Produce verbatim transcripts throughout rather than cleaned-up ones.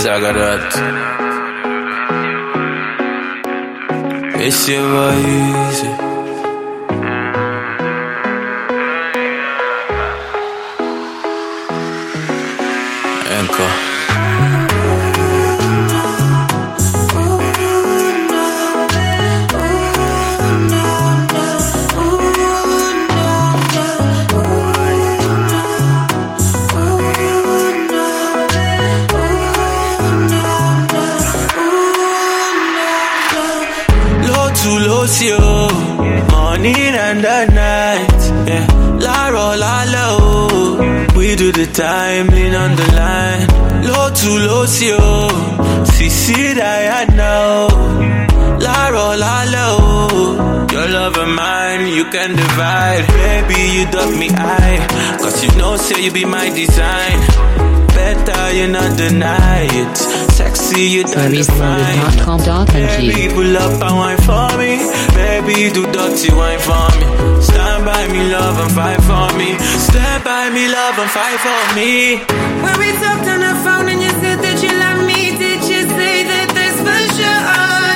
Zagadat. Esse vai easy. Enka. You, morning and the night, yeah. La ro la low, we do the time, lean on the line. Low to low, yo, see see that I know. La ro la low, your love and mine, you can divide. Baby, you dug me eye, cause you know say you be my design. Better you not deny it. Sexy you done define. Baby pull up and wine for me. Baby do dirty wine for me. Stand by me love and fight for me. Stand by me love and fight for me. When we talked on the phone and you said that you love me, did you say that this for sure?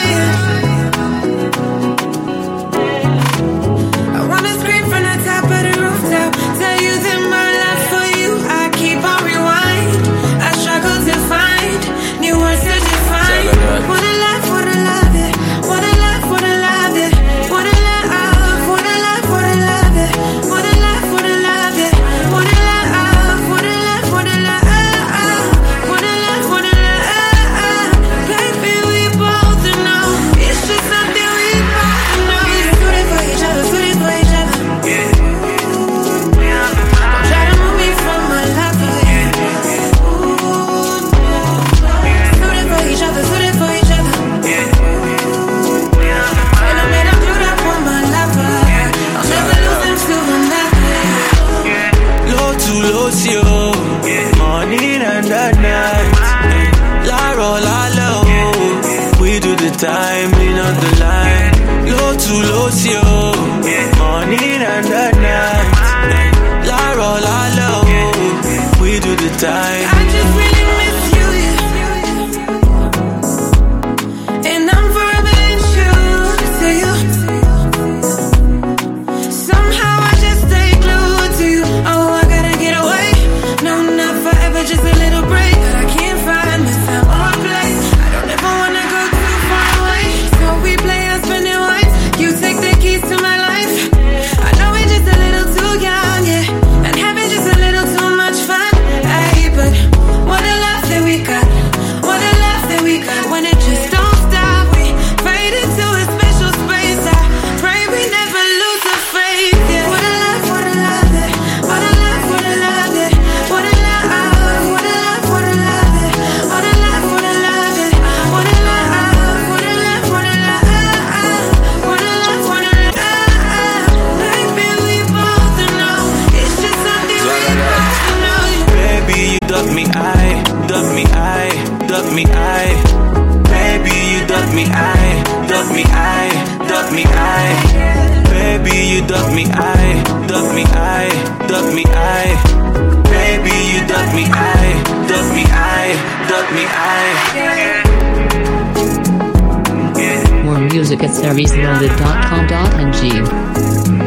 I wanna scream from the top of the rooftop, tell you that my love for you I keep on rewind. I struggle to find new words to define. What a life, what a love it. What a life, what a love it. What a love, what a life, what a love it. What a life, what a love it. What a love, what a life, what a love. What a life, what a love. Baby, we both know it's just something we both know. Suited for each other, suited for each other. Don't try to move me from my love. Each other, suited for each other. And I made up do that for my lover. I'll never lose him to another. Low to low, yo, morning and the night. La ro la low, we do the time, lean on the line. Low to low, yo, morning and the night. La ro la low, we do the time. I just really miss you. Just a little break, but I can't find the time or place. I don't ever wanna go too far away, so we play and spend it once. You take the keys to my life. I know we're just a little too young, yeah, and having just a little too much fun. Hey, but what a love that we got, what a love that we got. When it just don't stop, we fade into a special space. I pray we never lose the faith. Yeah. What a love, what a love it. What a love, what a love it. What a love. Dug me eye, dug me eye, dug me eye. Baby, you dug me eye, dug me eye, dug me eye. Baby, you dug me eye, dug me eye, dug me eye. Baby, you dug me eye, dug me eye, dug me eye. More music at series loaded dot com dot n g.